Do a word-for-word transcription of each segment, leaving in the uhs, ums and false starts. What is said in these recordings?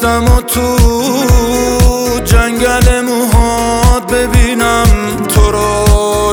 دستم و تو جنگل موهات ببینم، تو رو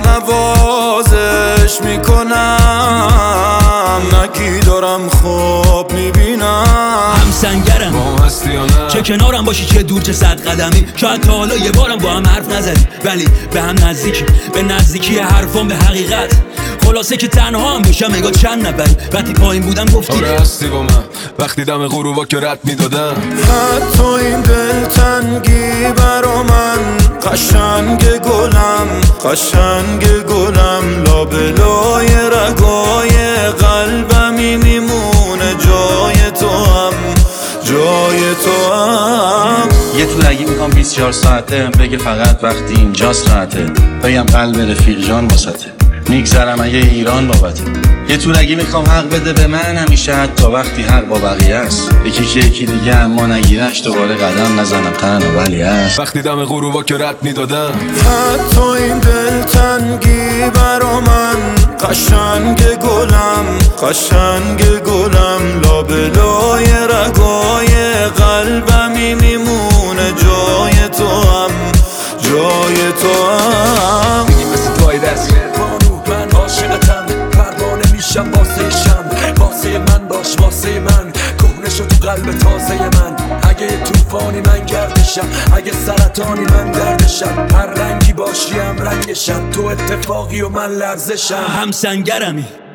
نوازش میکنم، نگی دارم خواب میبینم. هم سنگرم با هستی یا نه؟ چه کنارم باشی چه دور چه صد قدمی، شاید تا حالا یه بارم با هم حرف نزدی، ولی به هم نزدیکی، به نزدیکی حرفام به حقیقت. خلاصه که تنها هم باشم اگه چند نفری، وقتی پایین بودم گفتی آره هستی با من، وقتی دم غروبا که رد میدادم. حتی این دلتنگی برا من قشنگ گلم، قشنگ گلم، لابلای رگای قلبمی میمونه جای تو هم، جای تو هم. یه طولگی میخوام بیست و چهار ساعته بگه فقط وقتی اینجاست راحته، بگم قلب رفیق جان واسطه، میگذرم اگه ایران بابته. یه طولگی میخوام حق بده به من همیشه، حتی وقتی حق با بقیه است، یکی که یکی دیگه اما نگیرش دوباره قدم نزنم تنها ولی هست. وقتی دم غروبا که رد میدادم. حتی این دلتنگی برا من قشنگ گلم، قشنگ گلم، لابلای رگای قلبمی میمونه جای تو هم، جای تو هم. میگی مثل توی دست بانو من عاشقتم، پروانه میشم واسه شم، واسه من باش واسه من، کهنه شد تو قلب تازه من. اگه توفانی من گردشم، اگه سرطانی من دردشم، هر رنگی باشیم رنگشم، تو اتفاقی و من لرزشم. هم سنگرمی